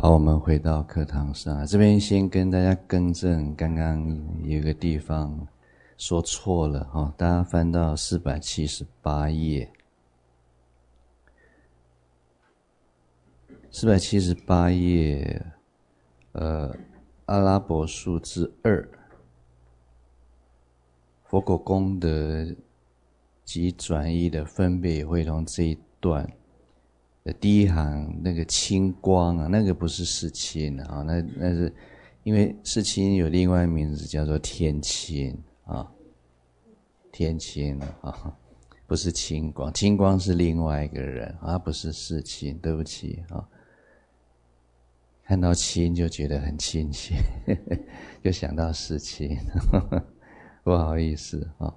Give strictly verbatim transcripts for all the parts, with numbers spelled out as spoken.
好，我们回到课堂上，这边先跟大家更正，刚刚有个地方说错了哈，大家翻到四百七十八页，四百七十八页，呃，阿拉伯数字二，佛果功德及转依的分别也会同这一段。第一行那个清光啊，那个不是世亲啊，那那是因为世亲有另外名字叫做天亲啊，天亲啊，不是清光，清光是另外一个人啊，不是世亲，对不起啊。看到亲就觉得很亲切，就想到世亲，不好意思啊。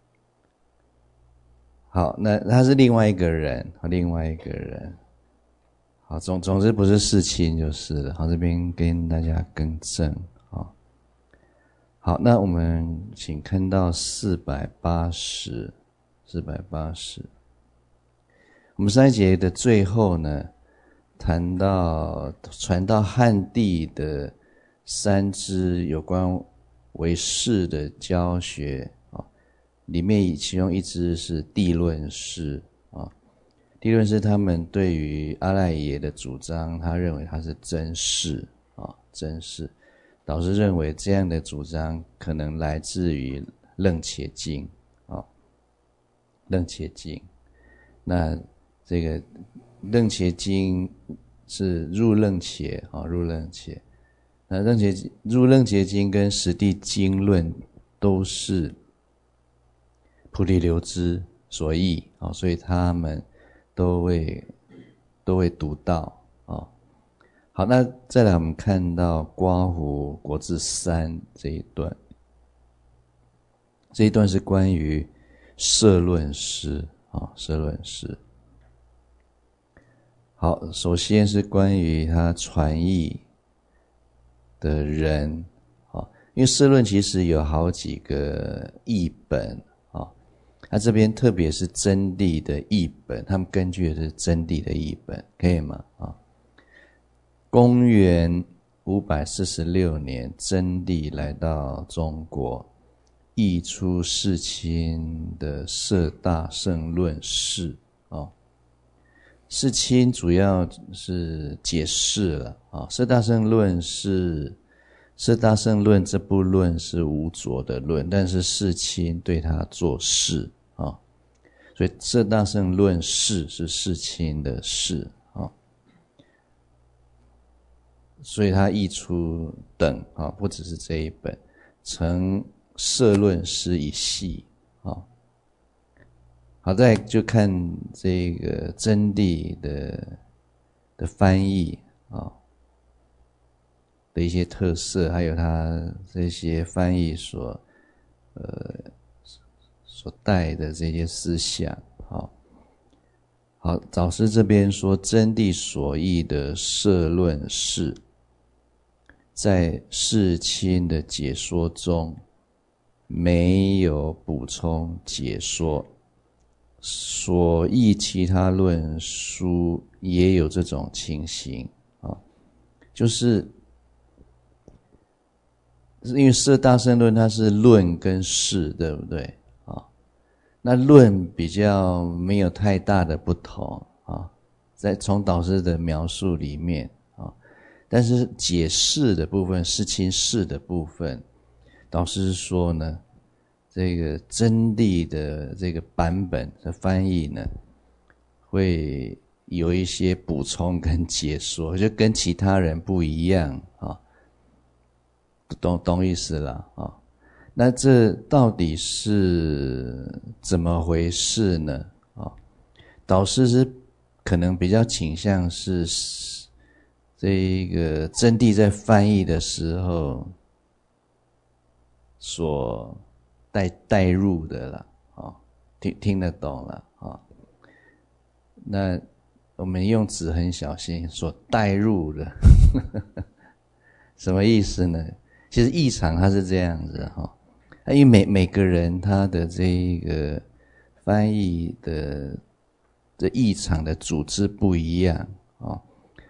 好，那他是另外一个人，另外一个人。好，总总之不是世亲就是了。好，这边跟大家更正啊。好，那我们请看到四百八十，四百八十。我们上一节的最后呢，谈到传到汉地的三支有关唯识的教学啊。里面其中一支是地论师啊，地论师他们对于阿赖耶的主张，他认为他是真识啊，真识。导师认为这样的主张可能来自于楞伽经啊，楞伽经。那这个楞伽经是入楞伽啊，入楞伽。那楞伽入楞伽经跟实地经论都是菩提流支所译啊，所以他们都会都会读到啊。好，那再来我们看到刮胡国字三这一段，这一段是关于摄论师啊，摄论师。好，首先是关于他传译的人啊，因为摄论其实有好几个译本。那、啊、这边特别是真谛的译本，他们根据的是真谛的译本，可以吗？啊，公元五百四十六年，真谛来到中国，译出世亲的《摄大乘论释》啊。世亲主要是解释了啊，《摄大乘论释》《摄大乘论》这部论是无着的论，但是世亲对它做释。啊，所以《摄大乘论释》是世亲的释啊，所以它译出等啊，不只是这一本，成摄论师一系啊。好，再就看这个真谛的的翻译啊的一些特色，还有它这些翻译所呃。所带的这些思想，好，好，导师这边说，真谛所译的摄论释，在世亲的解说中没有补充解说，所译其他论书也有这种情形啊，就是因为摄大乘论它是论跟释，对不对？那论比较没有太大的不同啊，在从导师的描述里面啊，但是解释的部分，世亲释的部分，导师说呢，这个真谛的这个版本的翻译呢，会有一些补充跟解说，就跟其他人不一样啊，懂懂意思了啊。那这到底是怎么回事呢？啊，导师是可能比较倾向是这一个真谛在翻译的时候所带带入的了，啊，听听得懂了啊。那我们用词很小心，所带入的，什么意思呢？其实译场它是这样子哈。因为每每个人他的这个翻译的的译场的组织不一样啊，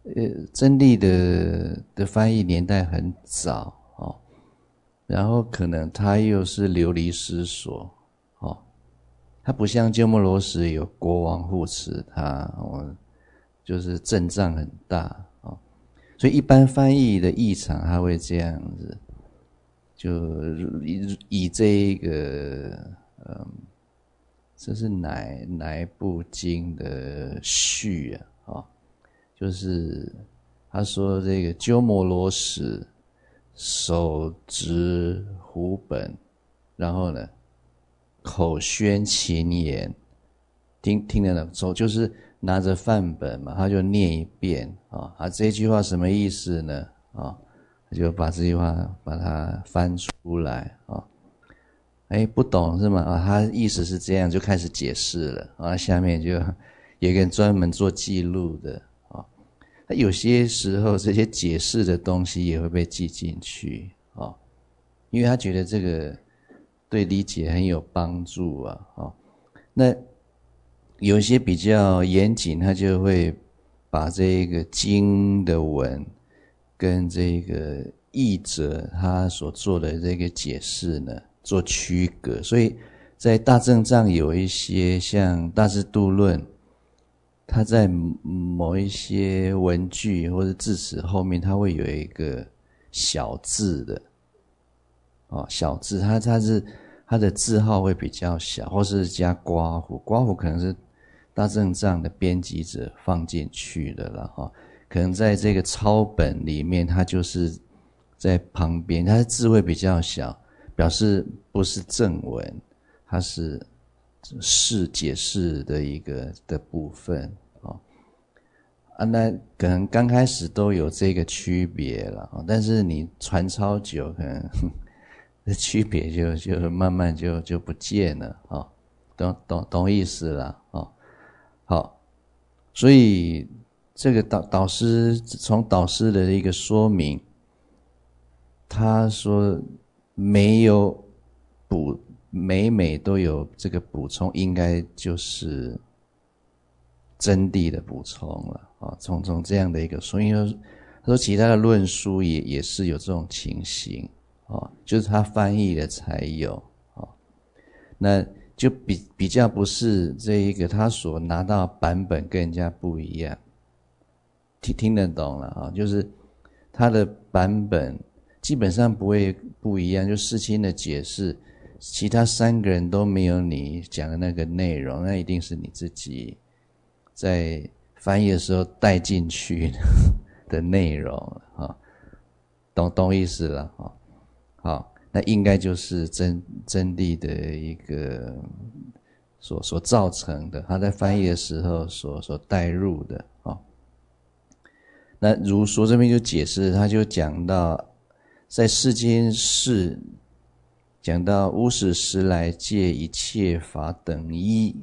呃，真谛的的翻译年代很早哦，然后可能他又是流离失所哦，他不像鸠摩罗什有国王护持他，哦，就是阵仗很大哦，所以一般翻译的译场他会这样子，就以以这一个嗯，这是哪哪一部经的序啊？哦，就是他说这个鸠摩罗什手执胡本，然后呢口宣勤言，听听得懂，手就是拿着范本嘛，他就念一遍啊，啊这句话什么意思呢？啊，他就把这句话把它翻出来啊。哎，不懂是吗？啊，他意思是这样，就开始解释了啊。下面就有一个人专门做记录的啊。他有些时候这些解释的东西也会被记进去啊，因为他觉得这个对理解很有帮助啊。啊，那有一些比较严谨，他就会把这个经的文跟这个译者他所做的这个解释呢做区隔，所以在大正藏有一些像大智度论，它在某一些文句或者字词后面，它会有一个小字的，哦，小字，它它是它的字号会比较小，或是加刮胡，刮胡可能是大正藏的编辑者放进去的了哈，可能在这个抄本里面，它就是在旁边，它的字会比较小。表示不是正文，它是释解释的一个的部分啊。啊，那可能刚开始都有这个区别了，但是你传超久，可能这区别就就慢慢就就不见了啊，懂懂懂意思了啊。好，所以这个导导师从导师的一个说明，他说。没有补，每每都有这个补充，应该就是真谛的补充了啊。从从这样的一个说，因为他说其他的论书也也是有这种情形啊，就是他翻译的才有啊，那就比比较不是这一个他所拿到版本跟人家不一样，听听得懂了啊，就是他的版本。基本上不会不一样，就世亲的解释，其他三个人都没有你讲的那个内容，那一定是你自己在翻译的时候带进去的的内容啊，懂懂意思了啊？好，那应该就是真真谛的一个所所造成的，他在翻译的时候所所带入的啊。那如说这边就解释，他就讲到。在世间事讲到无始时来借一切法等一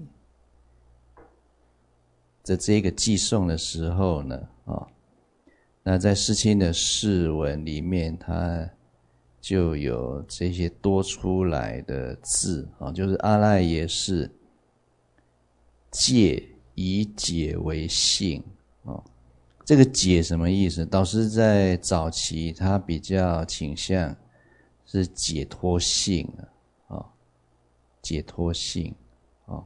的这个寄送的时候呢，啊，那在世亲的释文里面，它就有这些多出来的字啊，就是阿赖耶识戒以解为性啊。这个解什么意思？导师在早期他比较倾向是解脱性啊，解脱性啊，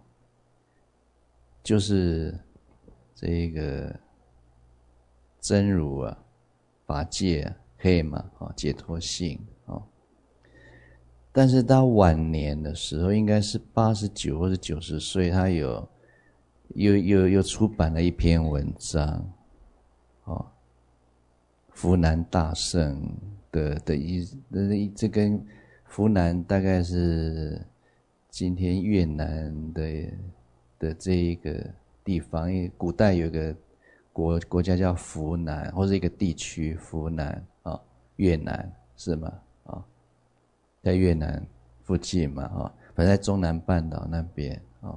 就是这个真如啊，法界啊，可以吗？啊，解脱性啊。但是到晚年的时候，应该是八十九或者九十岁，他有又又又出版了一篇文章。哦，湖南大圣的的一的这跟湖南大概是今天越南的的这一个地方，因为古代有个国国家叫湖南，或者一个地区湖南啊，越南是吗？啊，在越南附近嘛，啊，反正在中南半岛那边啊，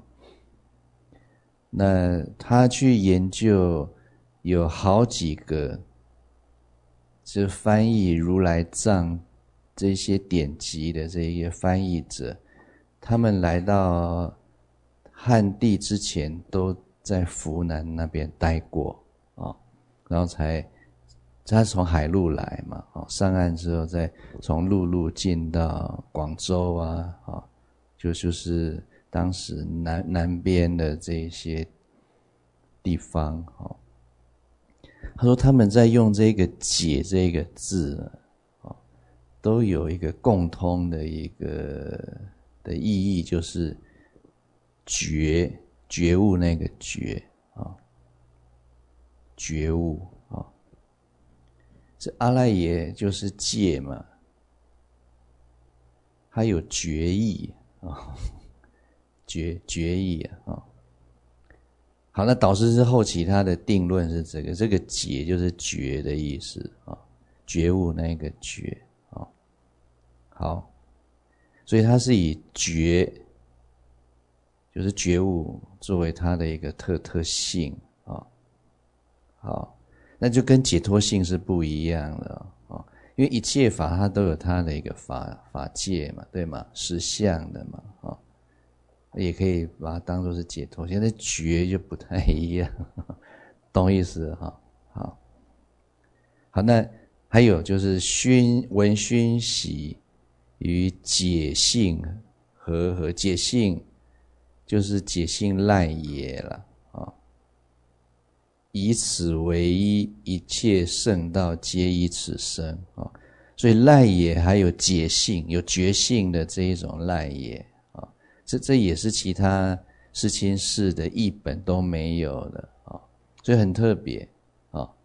那他去研究。有好几个是翻译如来藏这些典籍的这些翻译者，他们来到汉地之前都在湖南那边待过啊， 然后才他从海路来嘛，哦，上岸之后再从陆路进到广州啊，哦，就就是当时南南边的这些地方，哦，他说他们在用这个解这个字，哦，都有一个共通的一个的意义，就是觉觉悟那个觉啊，哦，觉悟啊。哦，这阿赖耶就是戒嘛，它有决意啊，哦，决决意啊，哦。好，那导师之后期他的定论是这个，这个解就是觉的意思啊，哦，觉悟那个觉啊，哦。好，所以他是以觉，就是觉悟作为他的一个特特性啊，哦。好，那就跟解脱性是不一样的哦，因为一切法它都有它的一个法法界嘛，对吗？实相的嘛，哦，也可以把它当作是解脱。现在觉就不太一样，懂意思哈？好，好，那还有就是熏闻熏习与解性和合，解性就是解性赖耶了啊。以此为一，一切圣道皆以此生啊，哦，所以赖耶还有解性，有觉性的这一种赖耶啊，哦，这这也是其他世亲释的译本都没有的啊，哦，所以很特别啊，哦。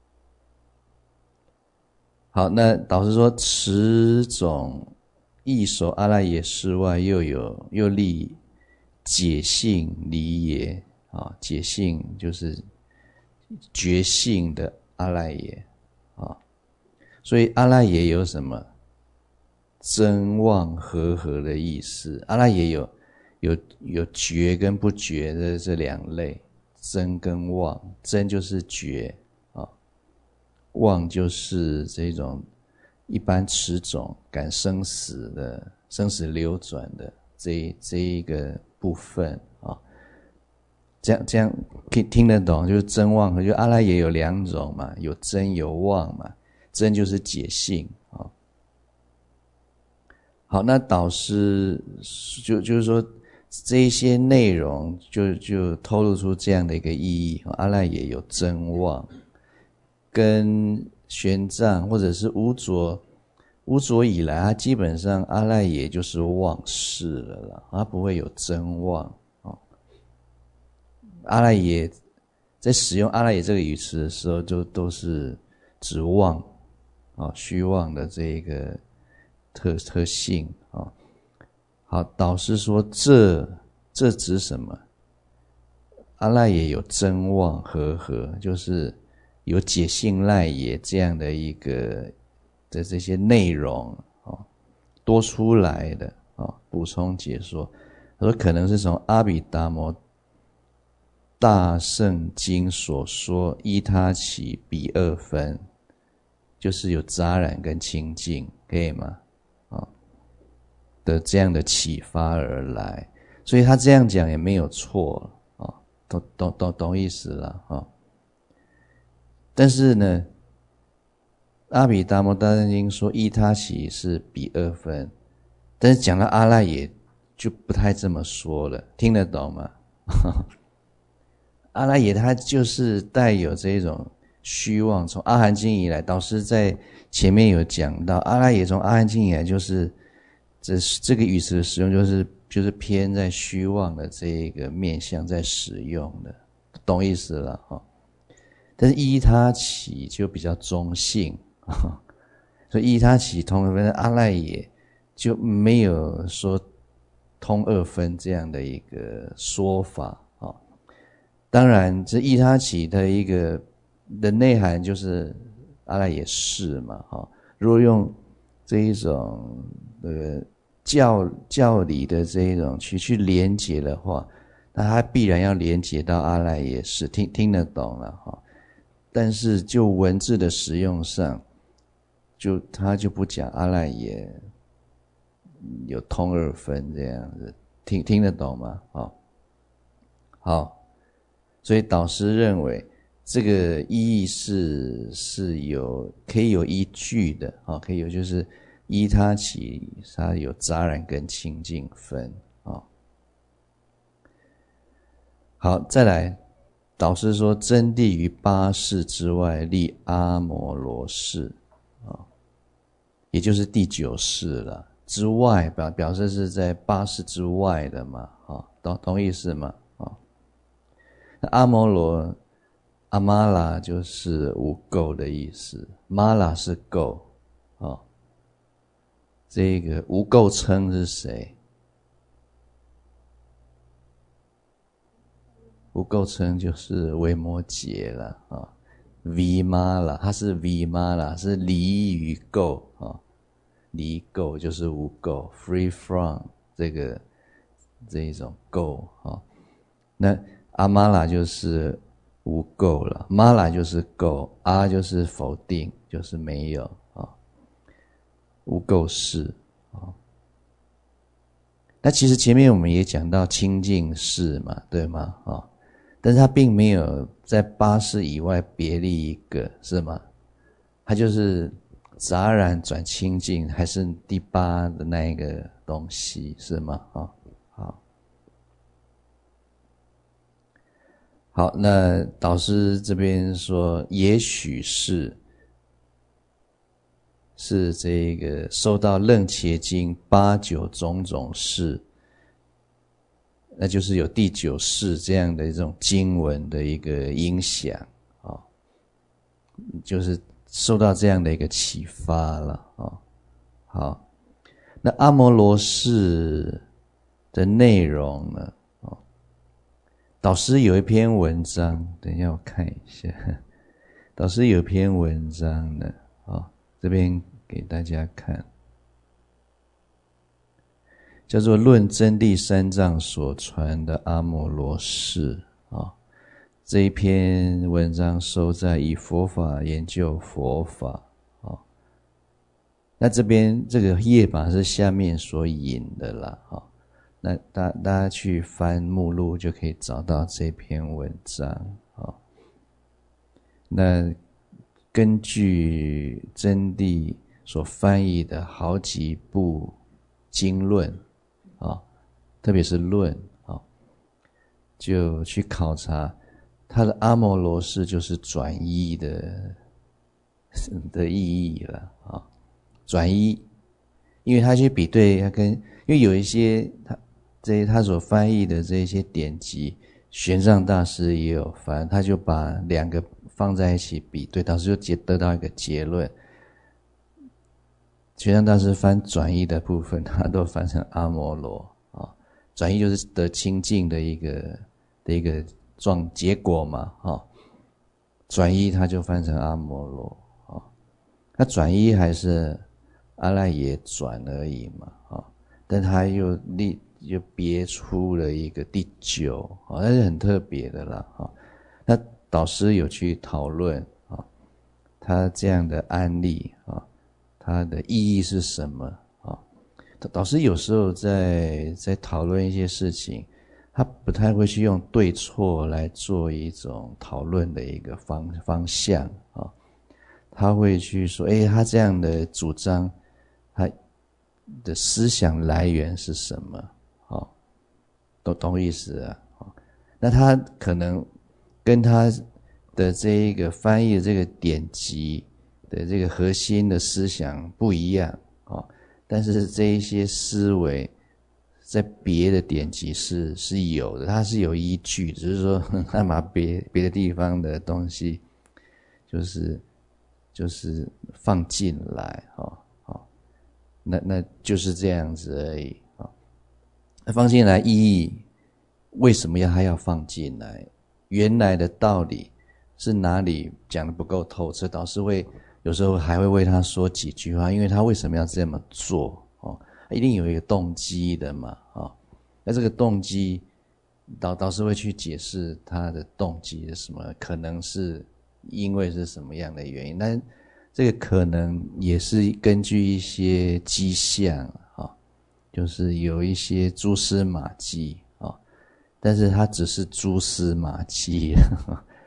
好，那导师说，此种一手阿赖耶识外，又有又立解性离耶啊，解性就是觉性的阿赖耶啊，所以阿赖耶有什么真妄合合的意思？阿赖耶有有有觉跟不觉的这两类，真跟妄。真就是觉啊，妄就是这种一般持种感生死的生死流转的这这一个部分啊。这样这样可以听得懂，就是真妄合，就阿赖耶有两种嘛，有真有妄嘛，真就是解性啊。好，那导师就就是说这一些内容就就透露出这样的一个意义，阿赖耶有真妄，跟玄奘或者是无着无着以来，它基本上阿赖耶就是妄事了啦，它不会有真妄。阿赖耶在使用阿赖耶这个语词的时候，就都是指妄啊，虚妄的这一个特特性啊。好，导师说这这指什么？阿赖耶有真妄合合，就是有解性赖耶这样的一个的这些内容啊，多出来的啊，补充解说。他说可能是从阿毗达摩大圣经所说依他起彼二分，就是有杂染跟清净，可以吗？啊，的这样的启发而来，所以他这样讲也没有错啊，懂懂懂懂意思了啊。但是呢，阿毗达摩大圣经说依他起是彼二分，但是讲到阿赖耶就不太这么说了，听得懂吗？阿赖耶它就是带有这种虚妄，从阿含经以来，导师在前面有讲到，阿赖耶从阿含经以来就是这这个语词的使用，就是就是偏在虚妄的这一个面向在使用的，懂意思了哈。但是依他起就比较中性，所以依他起通二分，阿赖耶就没有说通二分这样的一个说法。当然这依他起的一个的内涵就是阿赖耶识嘛，哈。如果用这一种呃教教理的这一种去去连结的话，那它必然要连结到阿赖耶识，听听得懂了哈。但是就文字的使用上，就他就不讲阿赖耶有通二分这样子，听听得懂吗？好，好。所以导师认为这个意义是是有可以有依据的啊，可以有就是依他起，它有杂染跟清净分啊。好，再来，导师说真谛于八识之外立阿摩罗识啊，也就是第九识了。之外表表示是在八识之外的嘛，啊，懂懂意思吗？啊，那阿摩罗阿玛拉就是无垢的意思，玛拉是垢啊。这个无垢称是谁？无垢称就是维摩诘了啊 ，Vimala， 它是 Vimala， 是离于垢啊，离垢就是无垢 ，free from 这个这一种垢啊。那阿玛拉就是无垢了，玛拉就是垢，阿就是否定，就是没有啊，无垢识啊。那其实前面我们也讲到清净识嘛，对吗？啊。但是他并没有在八识以外别立一个，是吗？他就是杂染转清净，还是第八的那一个东西，是吗？啊，好，好，那导师这边说，也许是是这个受到楞伽经八九种种识。那就是有第九识这样的一种经文的一个影响啊，就是受到这样的一个启发了啊。好，那阿摩罗识的内容呢？啊，导师有一篇文章，等一下我看一下。导师有一篇文章呢，啊，这边给大家看。叫做《论真谛三藏所传的阿摩罗识》啊，这一篇文章收在《以佛法研究佛法》啊。那这边这个页码是下面所引的啦啊。那大大家去翻目录就可以找到这篇文章啊。那根据真谛所翻译的好几部经论。啊，特别是论啊，就去考察它的阿摩罗识就是转依的的意义了啊，转依，因为他去比对，他跟因为有一些他这些他所翻译的这一些典籍，玄奘大师也有翻，他就把两个放在一起比对，导师就得到一个结论。玄奘大师翻转依的部分，他都翻成阿摩罗啊，转依就是得清净的一个的一个状结果嘛啊，转依他就翻成阿摩罗啊，那转依还是阿赖耶转而已嘛啊，但他又立又别出了一个第九啊，那是很特别的啦啊。那导师有去讨论啊，他这样的案例啊。它的意义是什么啊？导师有时候在在讨论一些事情，他不太会去用对错来做一种讨论的一个方方向啊。他会去说，哎，他这样的主张，他的思想来源是什么？啊，懂懂意思啊？那他可能跟他的这一个翻译的这个典籍的这个核心的思想不一样啊，但是这一些思维在别的典籍是是有的，它是有依据，只是说他把别别的地方的东西就是就是放进来啊啊，那那就是这样子而已啊。放进来意义为什么要他要放进来？原来的道理是哪里讲得不够透彻？导师会。有时候还会为他说几句话，因为他为什么要这么做哦？一定有一个动机的嘛啊、哦。那这个动机，导导师会去解释他的动机是什么，可能是因为是什么样的原因，但这个可能也是根据一些迹象啊、哦，就是有一些蛛丝马迹啊、哦，但是它只是蛛丝马迹。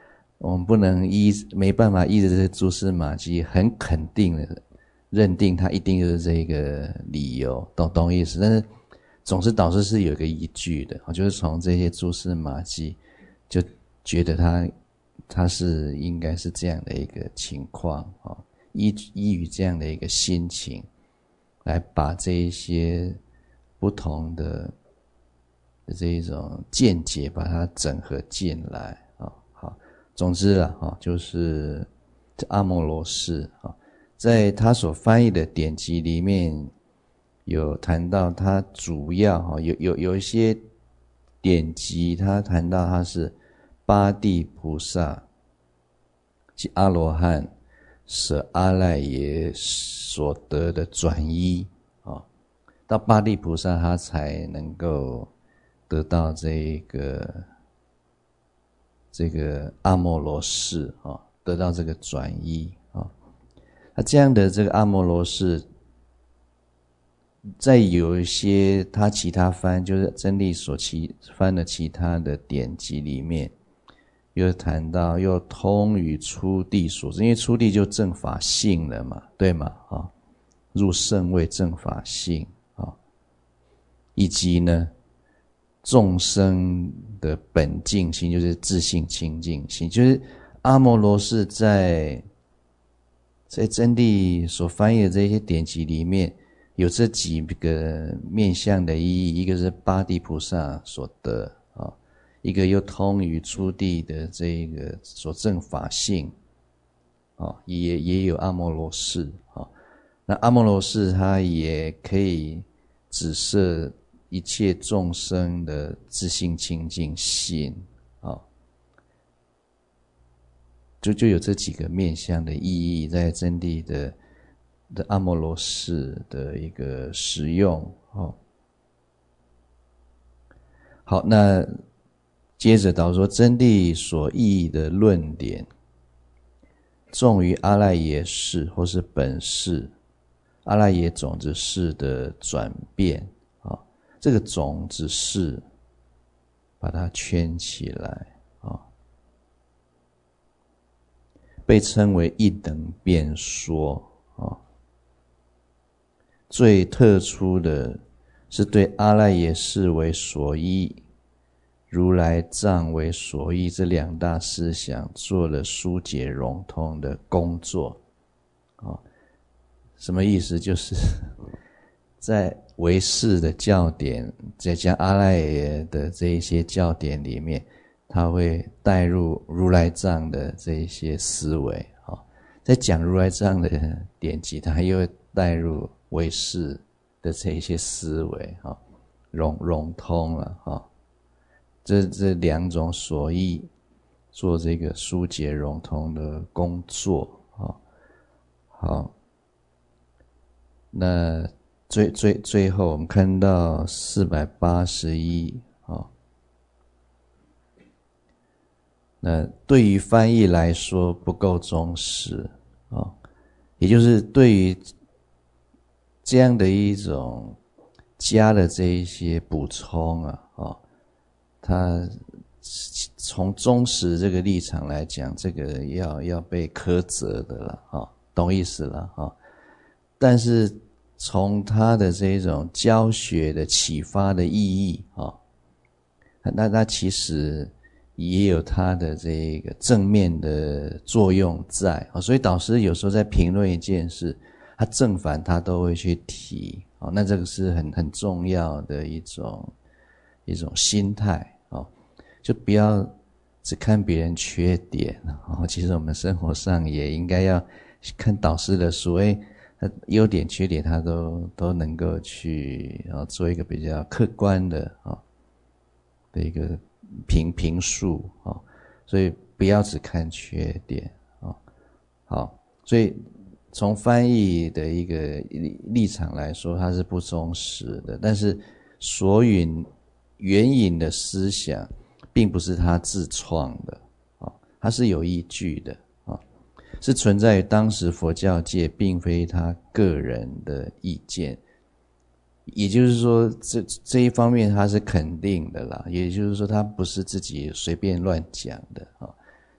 我们不能依没办法依着这些蛛丝马迹很肯定的认定它一定就是这个理由，懂懂意思？但是总是导师是有一个依据的，就是从这些蛛丝马迹就觉得它它是应该是这样的一个情况啊，依依于这样的一个心情来把这一些不同的这一种见解把它整合进来啊。好，总之啦哈，就是阿摩罗氏啊，在他所翻译的典籍里面有谈到，他主要哈有有有一些典籍，他谈到他是八地菩萨即阿罗汉舍阿赖耶所得的转依啊，到八地菩萨他才能够得到这个这个阿摩罗氏啊，得到这个转依啊。那这样的这个阿摩罗氏，在有一些他其他翻，就是真理所其翻的其他的典籍里面，又谈到又通于初地所知，因为初地就正法性了嘛，对吗？啊，入圣位正法性啊，以及呢众生的本净心，就是自性清净心，就是阿摩罗氏在在真谛所翻译的这些典籍里面，有这几个面向的意义，一个是八地菩萨所得啊，一个又通于初地的这个所证法性啊，也也有阿摩罗氏啊。那阿摩罗氏它也可以指摄一切众生的自性清净心啊，就就有这几个面向的意义在真谛的的阿摩罗氏的一个使用哦。好，那接着导说真谛所译的论点，重于阿赖耶识或是本识，阿赖耶种子识的转变啊，这个种子识把它圈起来啊，被称为一等辩说啊。最特殊的是对阿赖耶识为所依，如来藏为所依这两大思想做了疏解融通的工作啊。什么意思？就是在唯识的教典，在讲阿赖耶的这一些教典里面，他会带入如来藏的这一些思维啊。在讲如来藏的典籍，他又会带入唯识的这一些思维啊，融融通了啊。这这两种所依做这个疏解融通的工作啊。好，那最最最后我们看到四百八十一啊，那对于翻译来说不够忠实啊，也就是对于这样的一种加的这一些补充啊，啊，他从忠实这个立场来讲，这个要要被苛责的了啊，懂意思了啊。但是从他的这种教学的启发的意义啊，那那其实也有他的这个正面的作用在啊，所以导师有时候在评论一件事，他正反他都会去提啊，那这个是很很重要的一种一种心态啊，就不要只看别人缺点啊，其实我们生活上也应该要看导师的书，诶优点缺点他都都能够去啊做一个比较客观的啊的一个评评述啊，所以不要只看缺点啊。好，所以从翻译的一个立场来说，它是不忠实的，但是所引援引的思想并不是他自创的啊，它是有依据的。是存在于当时佛教界，并非他个人的意见，也就是说这这一方面他是肯定的啦，也就是说他不是自己随便乱讲的啊，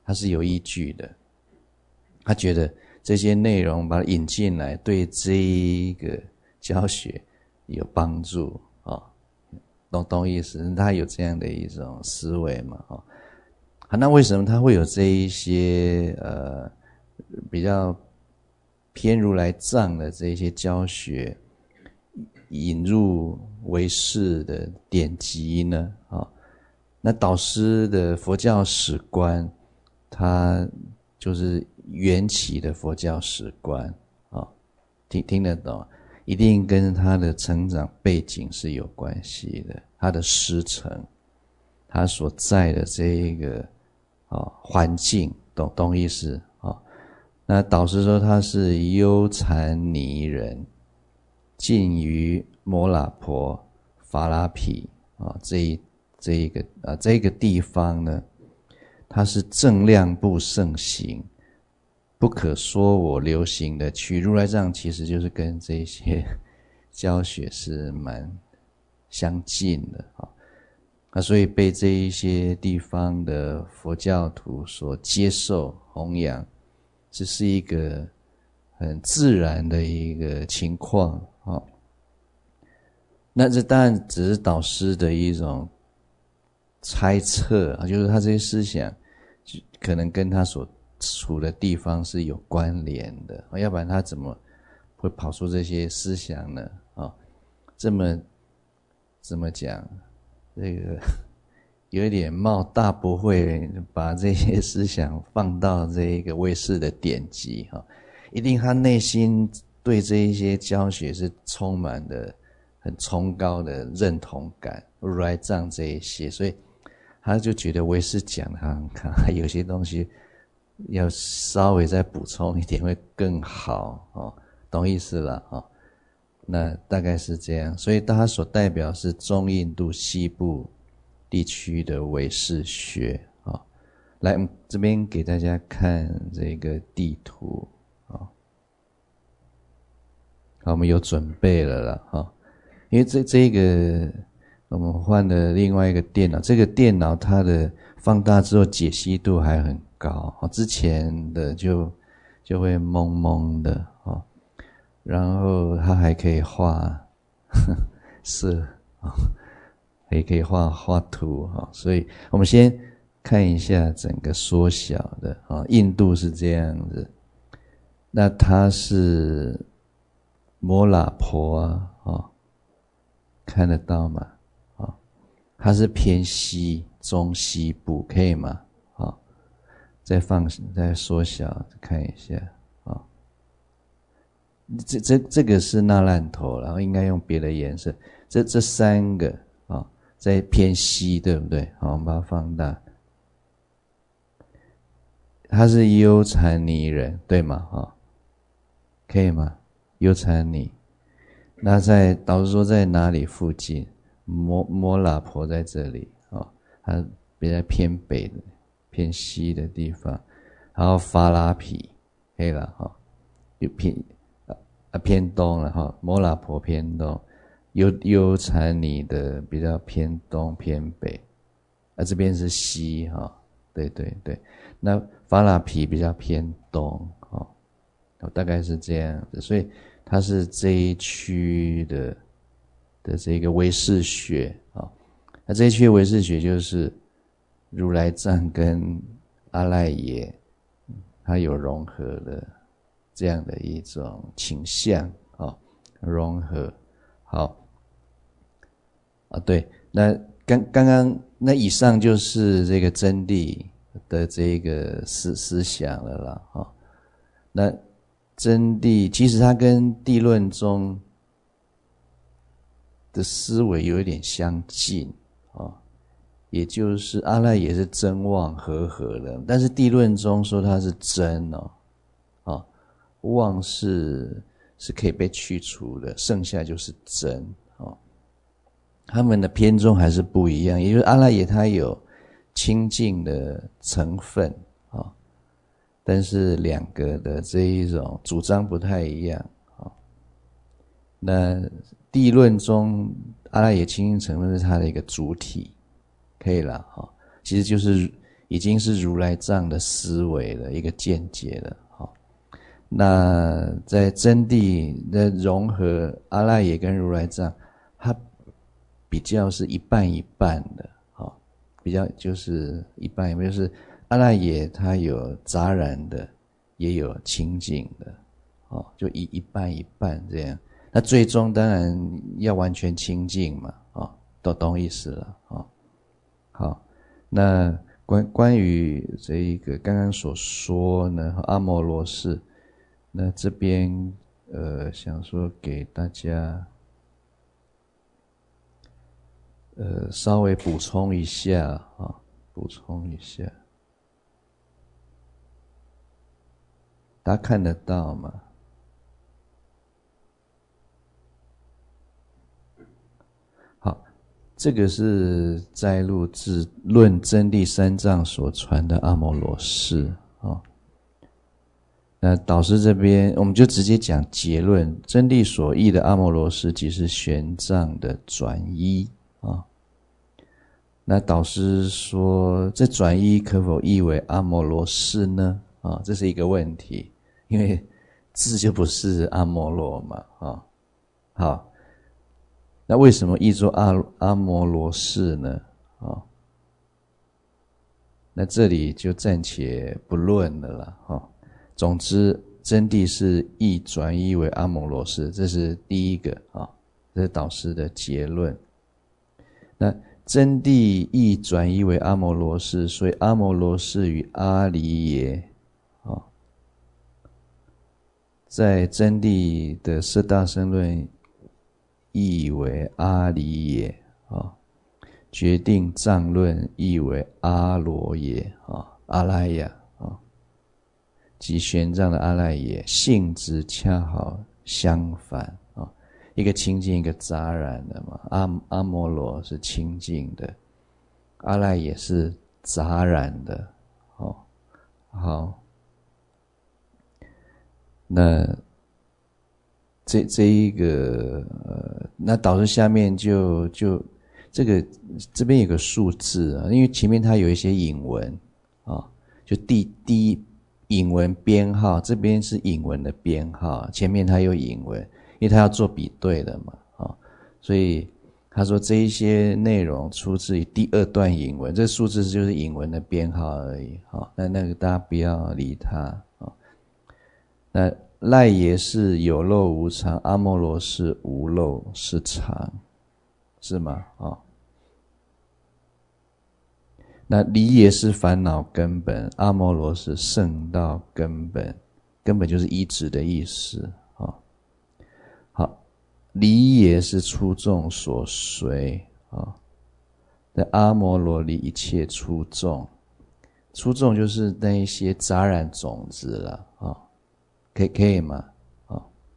他是有依据的，他觉得这些内容把它引进来，对这一个教学有帮助啊，懂懂意思？他有这样的一种思维嘛，啊，好，那为什么他会有这一些呃比较偏如来藏的这些教学引入唯识的典籍呢？啊，那导师的佛教史观，他就是缘起的佛教史观啊，听听得懂，一定跟他的成长背景是有关系的，他的师承，他所在的这一个啊环境，懂懂意思啊？那导师说他是忧禅尼人，近于摩拉婆、法拉毗啊这一这一个啊这个地方呢，它是正量部盛行，不可说我流行的区。如来藏其实就是跟这些教学是蛮相近的啊，那所以被这一些地方的佛教徒所接受弘扬，这是一个很自然的一个情况啊。那这当然只是导师的一种猜测啊，就是他这些思想可能跟他所处的地方是有关联的，要不然他怎么会跑出这些思想呢？啊，这么怎么讲？这个有一点冒大不讳把这些思想放到这一个唯识的典籍哈，一定他内心对这一些教学是充满的很崇高的认同感，如来藏这一些，所以他就觉得唯识讲的还有些东西要稍微再补充一点会更好哦，懂意思了哦。那大概是这样，所以他所代表是中印度西部地区的唯识学啊。来，这边给大家看这个地图啊。好，我们有准备了啦哈，因为这这个我们换了另外一个电脑，这个电脑它的放大之后解析度还很高，之前的就就会蒙蒙的啊。然后它还可以画色啊，也可以画画图啊，所以我们先看一下整个缩小的啊，印度是这样子，那它是摩拉婆啊，啊，看得到吗？啊，它是偏西中西部，可以吗？啊，再放再缩小看一下。这这这个是那烂头，然后应该用别的颜色。这这三个啊、哦，在偏西，对不对？好，我们把它放大。他是忧禅尼人，对吗？啊、哦，可以吗？忧禅尼，那在导师说在哪里附近？摩摩拉婆在这里啊、哦，它比较偏北的、偏西的地方。然后法拉毗，可以了哈，有偏。啊，偏东了哈，摩拉婆偏东，忧忧禅尼的比较偏东偏北，啊这边是西哈，对对对，那法拉毗比较偏东哈，大概是这样子，所以它是这一区的的这个唯识学啊，那这一区的唯识学就是如来藏跟阿赖耶，它有融合的。这样的一种倾向啊、哦，融合好啊，对，那刚刚刚那以上就是这个真谛的这个思思想了啦啊、哦。那真谛其实它跟谛论中的思维有一点相近啊、哦，也就是阿赖也是真妄合合的，但是谛论中说它是真哦。妄是是可以被去除的，剩下就是真哦。他们的偏重还是不一样，也就是阿赖耶它有清净的成分啊、哦，但是两个的这一种主张不太一样啊、哦。那谛论中阿赖耶清净成分是它的一个主体，可以了哈、哦，其实就是已经是如来藏的思维了，一个见解了。好，那在真谛的融合，阿赖耶跟如来藏，它比较是一半一半的。好，比较就是一半一半，就是阿赖耶它有杂染的，也有清净的。哦，就一一半一半这样。那最终当然要完全清净嘛，哦，都懂意思了，哦。好，那关关于这一个刚刚所说呢，阿摩罗氏，那这边呃想说给大家呃稍微补充一下啊，哦，补充一下，大家看得到吗？这个是摘录自《论真谛三藏》所传的阿摩罗氏啊。那导师这边我们就直接讲结论：真谛所译的阿摩罗氏即是玄奘的转依啊。那导师说，这转依可否译为阿摩罗氏呢？啊，这是一个问题，因为字就不是阿摩罗嘛啊。好。那为什么译作阿阿摩罗氏呢？哦，那这里就暂且不论了啦。哦，总之真谛是译转译为阿摩罗氏，这是第一个啊，哦，这是导师的结论。那真谛译转译为阿摩罗氏，所以阿摩罗氏与阿离耶，哦，在真谛的四大僧论译为阿离耶啊，哦，决定藏论译为阿罗耶啊，哦，阿赖耶啊，哦，即玄奘的阿赖耶，性质恰好相反啊，哦，一个清净，一个杂染的嘛。阿阿摩罗是清净的，阿赖耶是杂染的。哦，好，那。这这一个呃，那导师下面就就这个这边有个数字啊，因为前面它有一些引文啊，就第第一引文编号，这边是引文的编号，前面它有引文，因为它要做比对的嘛啊，所以他说这一些内容出自于第二段引文，这数字就是引文的编号而已啊，那那个大家不要理它啊，那。赖耶是有漏无常，阿摩罗是无漏是常，是吗？啊，哦，那离耶是烦恼根本，阿摩罗是圣道根本，根本就是依止的意思啊，哦。好，离耶是出众所随啊，那，哦，阿摩罗离一切出众，出众就是那一些杂染种子了啊。哦，可以可以吗？哦，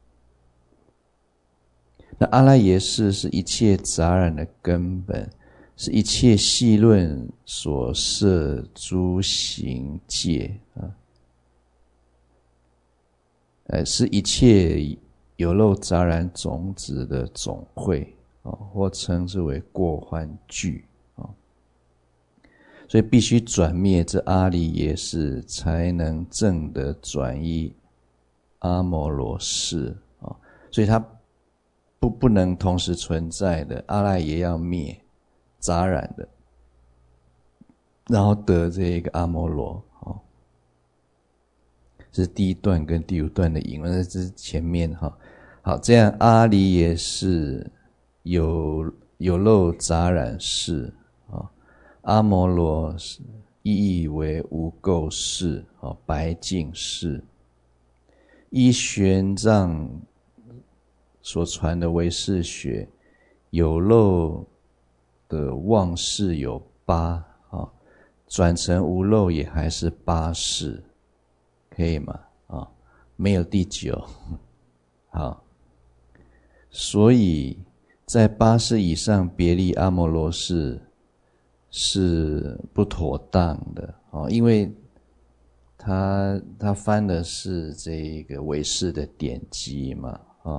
那阿赖耶识是一切杂染的根本，是一切细论所摄诸行界啊，呃，是一切有漏杂染种子的总会啊，哦，或称之为过患聚啊，哦，所以必须转灭这阿离耶识，才能证得转依阿摩罗氏啊，所以它不不能同时存在的，阿赖耶要灭杂染的，然后得这个阿摩罗啊，这是第一段跟第五段的引文，这是前面哈。好，这样阿离耶是有有漏杂染识啊，阿摩罗是意义为无垢识啊，白净识。依玄奘所传的唯识学，有漏的妄识有八啊，转成无漏也还是八识，可以吗？啊，没有第九。好，所以在八识以上别立阿摩罗氏是不妥当的啊，因为他他翻的是这个唯识的典籍嘛，啊，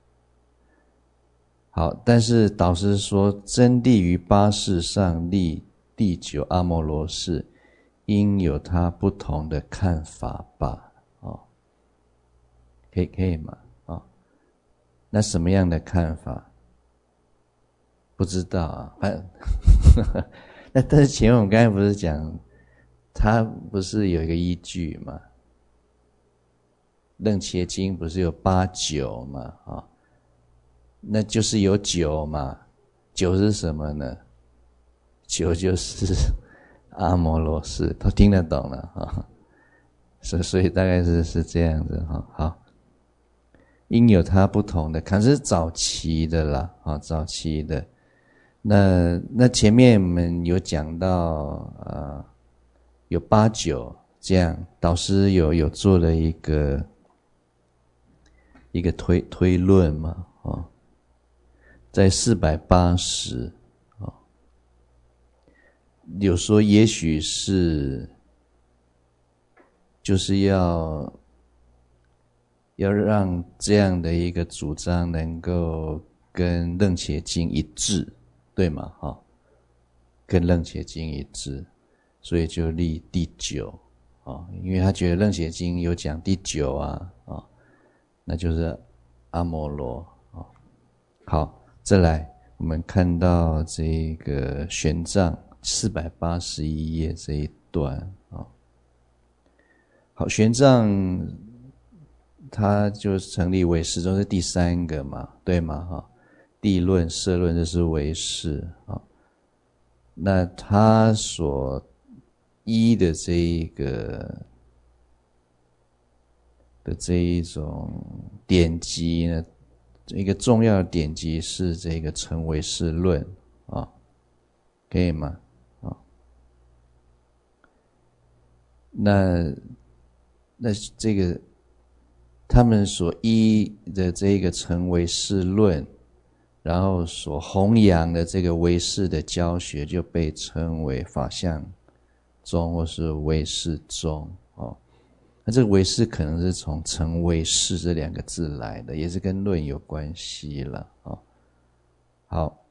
好，但是导师说真谛于八识上立第九阿摩罗氏， 应有他不同的看法吧，哦，可以可以吗？哦，那什么样的看法？不知道啊，那但是前面我们刚才不是讲，他不是有一个依据吗？楞伽经不是有八九嘛，啊、哦，那就是有九嘛，九是什么呢？九就是阿摩罗氏，都听得懂了啊，所、哦、所以大概是是这样子哈、哦。好，应有它不同的，可是早期的啦，啊、哦，早期的。那那前面我们有讲到，呃，有八九这样，导师有有做了一个一个推推论嘛，哦，在四百八十，哦，有说也许是就是要要让这样的一个主张能够跟楞伽经一致，对吗？哈、哦，跟楞伽经一致，所以就立第九啊、哦，因为他觉得楞伽经有讲第九啊啊、哦，那就是阿摩罗啊、哦。好，再来我们看到这个玄奘四百八十一页这一段啊、哦。好，玄奘他就成立唯识宗是第三个嘛，对吗？哈、哦，地论、社论这是唯识啊。哦，那他所依的这一个的这一种典籍呢，一个重要的典籍是这个成唯识论啊，可以吗？啊，那那这个他们所依的这个成唯识论，然后所弘扬的这个唯识的教学，就被称为法相宗或是唯识宗哦。那这个唯识可能是从成唯识这两个字来的，也是跟论有关系了哦。好，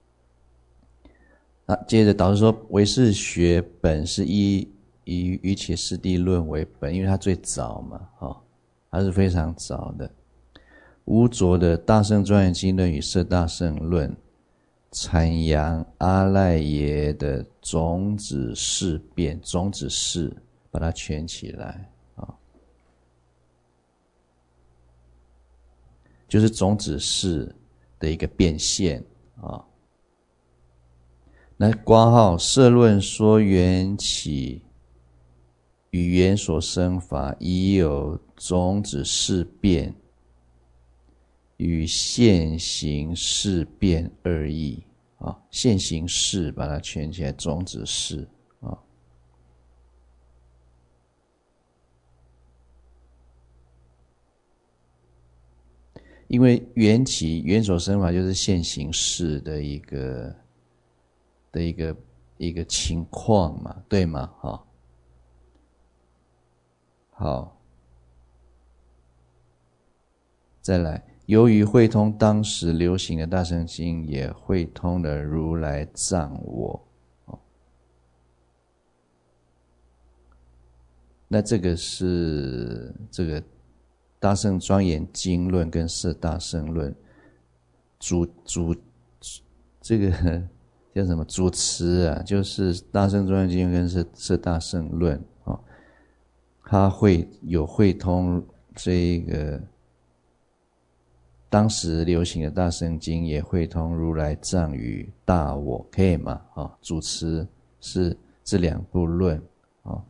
那接着导师说，唯识学本是以以瑜伽师地论为本，因为它最早嘛，哦，它是非常早的。污浊的大乘庄严经论与摄大乘论，阐扬阿赖耶的种子事变，种子事把它圈起来啊、哦，就是种子事的一个变现啊、哦。那括号摄论说缘起与缘所生法，已有种子事变与现行事变二义啊，现行事把它圈起来，种子事啊。因为缘起缘所生法就是现行事的一个的一个一个情况嘛，对吗？哈，好，再来。由于会通当时流行的大乘经，也会通了如来藏我、哦、那这个是这个大乘庄严经论跟摄大乘论主主这个叫什么主持啊，就是大乘庄严经论跟摄摄大乘论啊、哦，它会有会通这个当时流行的大乘经，也会通如来藏与大我，可以吗？啊、哦，主持是这两部论啊、哦。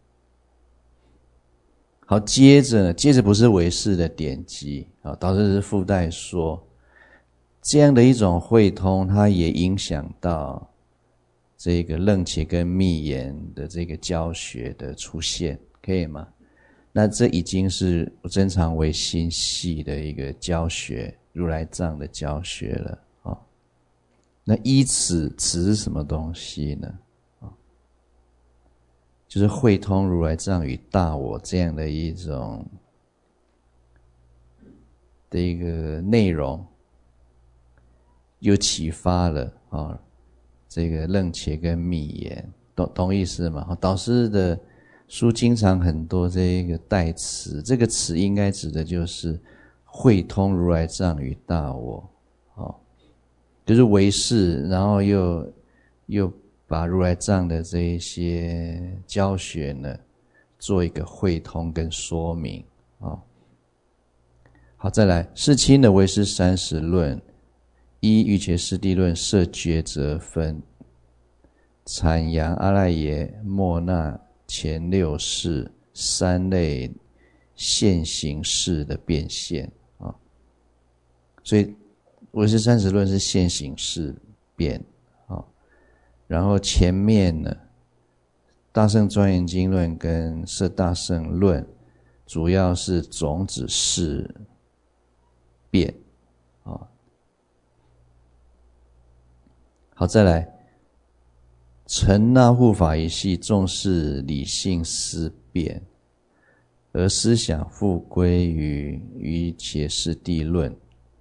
好，接着呢，接着不是唯识的典籍啊，导师是附带说，这样的一种会通，它也影响到这个楞伽跟密言的这个教学的出现，可以吗？那这已经是真常唯心系的一个教学，如来藏的教学了啊、哦。那依此，此是什么东西呢？啊、哦，就是会通如来藏与大我这样的一种的一个内容，又启发了啊、哦、这个楞伽跟密言， 懂懂意思吗？导师的书经常很多这个代词，这个词应该指的就是汇通如来藏与大我，哦，就是唯识，然后又又把如来藏的这一些教学呢，做一个汇通跟说明啊、哦。好，再来世亲的唯识三十论，依瑜伽师地论设抉择分，阐扬阿赖耶末那前六识三类现行识的变现啊、哦，所以唯识三十论是现行识变啊、哦，然后前面呢，大乘庄严经论跟摄大乘论主要是种子识变啊、哦。好，再来成那护法一系重视理性思辨，而思想复归于瑜伽师地论。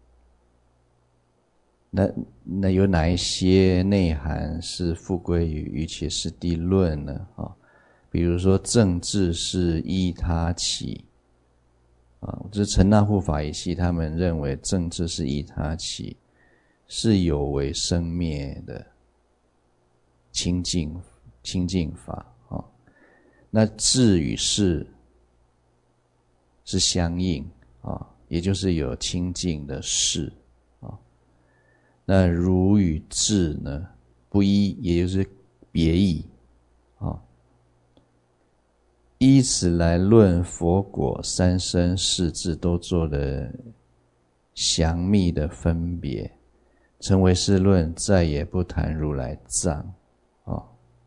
那那有哪一些内涵是复归于瑜伽师地论呢？啊，比如说政治是依他起啊，就是成那护法一系他们认为政治是依他起，是有为生灭的清净清净法啊。那智与事是相应啊，也就是有清净的事啊。那如与智呢不一，也就是别异啊。依此来论佛果三身四智，都做了详密的分别。成唯识论再也不谈如来藏啊，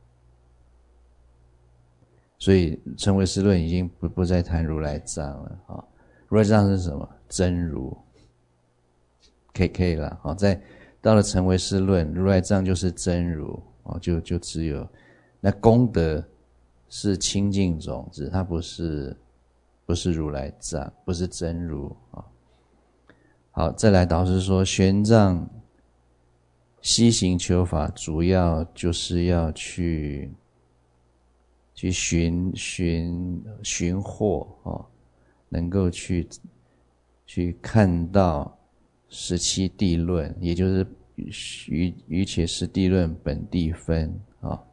所以成唯识论已经不不再谈如来藏了啊。如来藏是什么？真如，可以可以了啊。在到了成唯识论，如来藏就是真如啊，就就只有那功德是清净种子，它不是不是如来藏，不是真如啊。好，再来导师说玄奘西行求法，主要就是要去去寻寻寻获哦，能够去去看到十七地论，也就是瑜瑜伽师地论本地分啊、哦，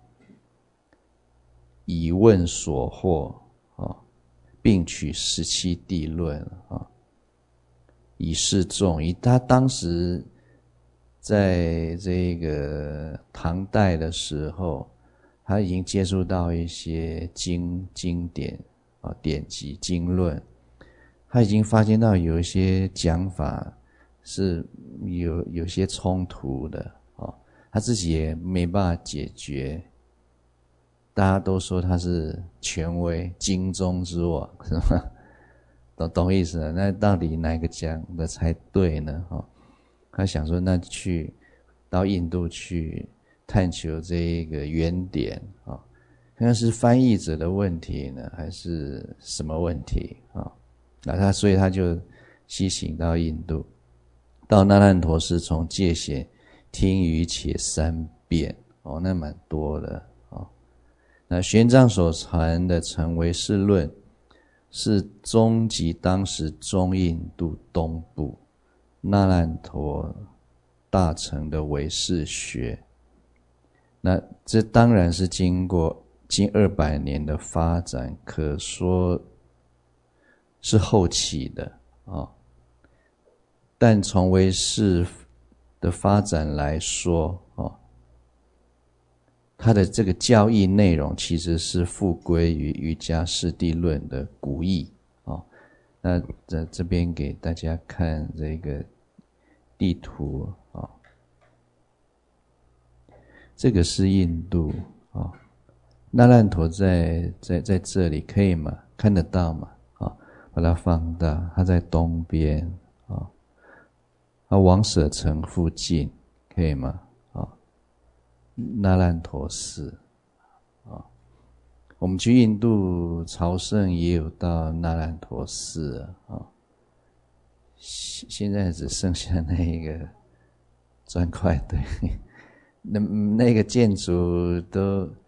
以问所获啊、哦，并取十七地论啊、哦，以示众。以他当时在这个唐代的时候，他已经接触到一些经经典啊、典籍经论，他已经发现到有一些讲法是有有些冲突的啊，他自己也没办法解决。大家都说他是权威经中之王，是吗？懂懂意思了？那到底哪个讲的才对呢？哦，他想说，那去到印度去探求这一个原点啊、哦，看看是翻译者的问题呢，还是什么问题啊、哦？那他所以他就西行到印度，到那烂陀寺，从戒贤听瑜伽三遍哦，那蛮多的哦。那玄奘所传的成唯识论，是中及当时中印度东部那烂陀大乘的唯识学。那这当然是经过近二百年的发展，可说是后期的啊、哦。但从唯识的发展来说哦，它的这个教义内容其实是复归于瑜伽师地论的古义哦。那在这边给大家看这个地图啊、哦，这个是印度啊、哦，那烂陀在在在这里可以吗？看得到吗？啊、哦，把它放大，它在东边啊。哦啊，王舍城附近可以吗？啊、哦，那烂陀寺啊、哦，我们去印度朝圣也有到那烂陀寺啊、哦，现在只剩下那个砖块堆，那那个建筑都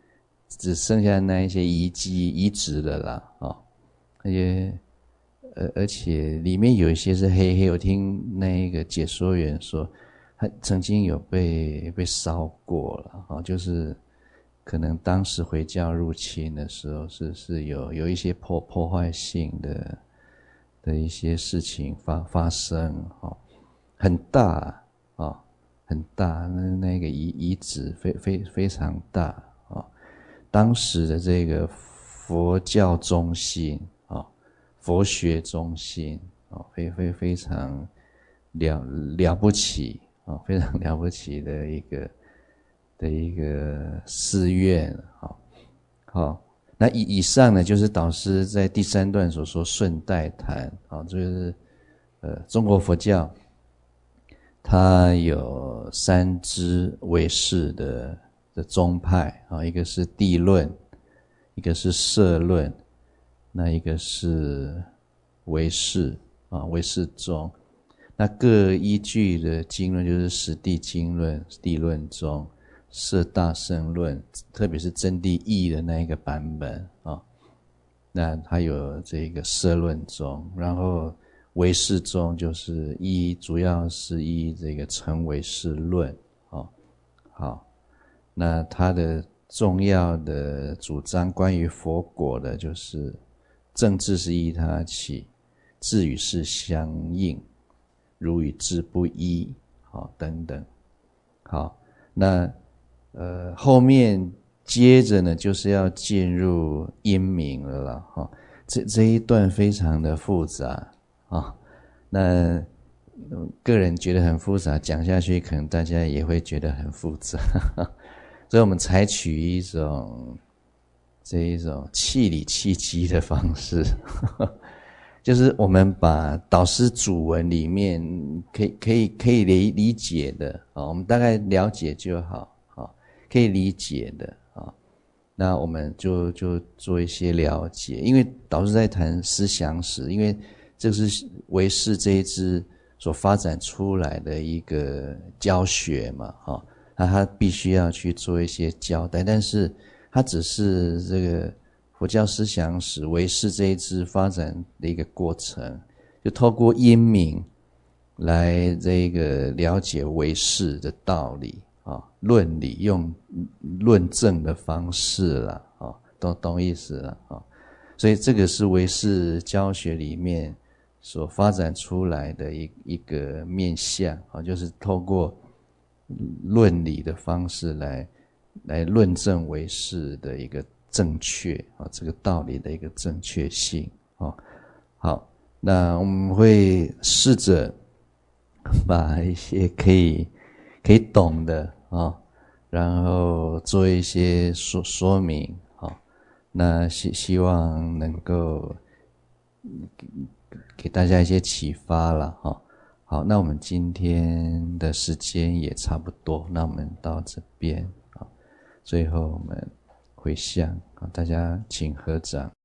只剩下那一些遗迹遗址的啦啊，而且呃而且里面有一些是黑黑，我听那个解说员说，他曾经有被被烧过了啊，就是可能当时回教入侵的时候是是有有一些破破坏性的的一些事情发发生啊，很大啊。很大，那那个遗遗址非非非常大啊！当时的这个佛教中心啊，佛学中心啊，非非非常了了不起啊，非常了不起的一个的一个寺院啊。好，那以以上呢，就是导师在第三段所说顺带谈啊，就是呃中国佛教。它有三支唯识的的宗派啊，一个是地论，一个是摄论，那一个是唯识啊，唯识宗。那各依据的经论就是十地经论、地论宗、摄大乘论，特别是真谛义的那一个版本啊。那它有这个摄论宗，然后唯识宗就是依，主要是依这个成唯识论，哦，好，那它的重要的主张关于佛果的，就是正智是依他起，智与事相应，如与智不依，好，等等，好，那呃后面接着呢，就是要进入因明了啦，哈，这这一段非常的复杂。啊，那个人觉得很复杂，讲下去可能大家也会觉得很复杂，所以我们采取一种这一种气理气机的方式，就是我们把导师主文里面可以可以可以理理解的啊，我们大概了解就好啊，可以理解的啊，那我们就就做一些了解，因为导师在谈思想史，因为这是唯识这一支所发展出来的一个教学嘛，哈，那他必须要去做一些交代，但是它只是这个佛教思想史唯识这一支发展的一个过程，就透过因明来这个了解唯识的道理啊，论理用论证的方式啦，啊，懂懂意思了啊，所以这个是唯识教学里面所发展出来的一一个面向啊，就是透过论理的方式来来论证唯识的一个正确啊，这个道理的一个正确性啊。好，那我们会试着把一些可以可以懂的啊，然后做一些说说明啊，那希希望能够给大家一些启发了哈。好，那我们今天的时间也差不多，那我们到这边啊，最后我们回向啊，大家请合掌。